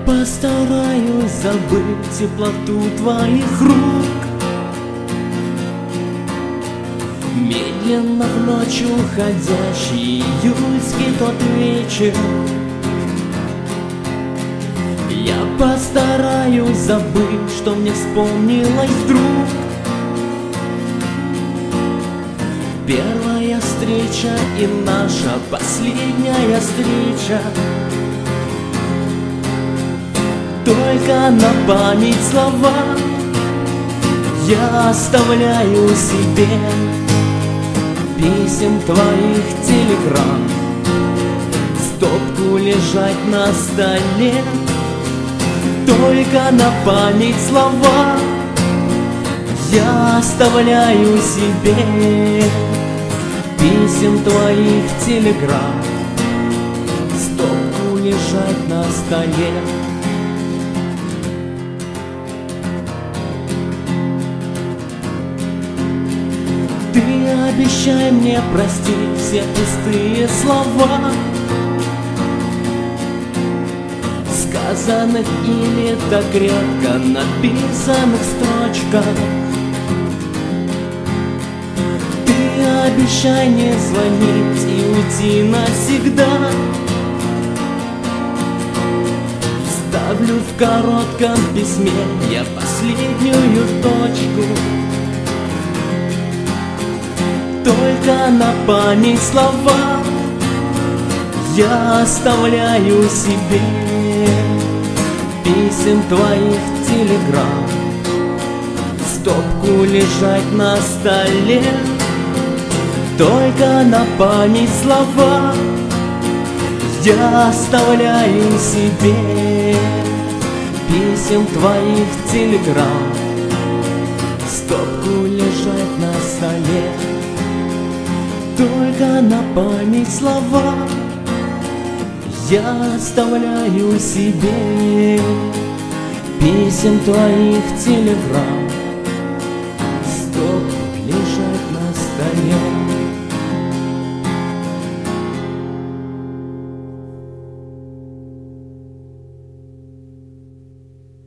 постараюсь забыть теплоту твоих рук. Медленно в ночь уходящий июльский тот вечер, я постараюсь забыть, что мне вспомнилось вдруг. Первая встреча и наша последняя встреча, только на память слова я оставляю себе. Писем твоих, телеграмм, стопку лежать на столе, только на память слова я оставляю себе. Писем твоих, телеграмм, стопку лежать на столе. Ты обещай мне простить все пустые слова, сказанных или так редко написанных строчках. Ты обещай не звонить и уйти навсегда. Ставлю в коротком письме я последнюю точку, только на память слова я оставляю себе. Писем твоих, телеграмм, стопку лежать на столе, только на память слова я оставляю себе. Писем твоих, телеграмм, стопку лежать на столе, только на память слова я оставляю себе. Писем твоих, телеграмм,